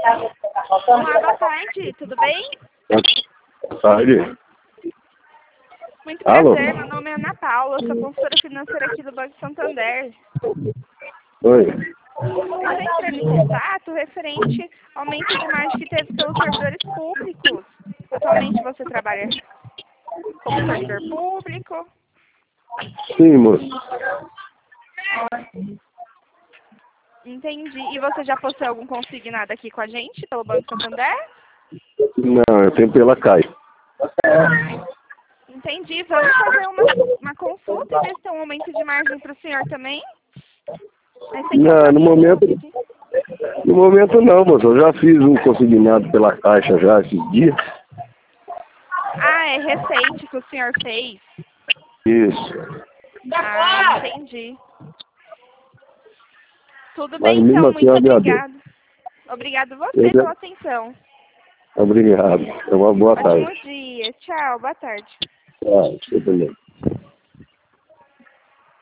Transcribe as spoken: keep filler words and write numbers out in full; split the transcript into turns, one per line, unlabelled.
Olá, boa tarde, tudo bem?
Boa tarde.
Muito
Alô?
prazer, meu nome é Ana Paula, sou consultora financeira aqui do Banco Santander.
Oi.
Eu estou entrando em contato referente ao aumento de margem que teve pelos servidores públicos. Atualmente você trabalha como servidor público?
Sim, moço.
Entendi. E você já possui algum consignado aqui com a gente, pelo Banco Santander?
Não, eu tenho pela Caixa.
Entendi. Vamos fazer uma, uma consulta e ver se tem um aumento de margem para o senhor também? Mas sem
Não, no
compromisso
momento,
nenhum, de-
no momento não, moço. Eu já fiz um consignado pela Caixa já esses dias.
Ah, é recente que o senhor fez.
Isso.
Ah, entendi. Tudo
Mas
bem,
mesmo
então.
assim eu
Muito
agradeço.
obrigado. Obrigado você
Eu-
pela atenção.
Obrigado. É uma boa tarde.
Ótimo dia. Tchau. Boa tarde.
Tchau, você também.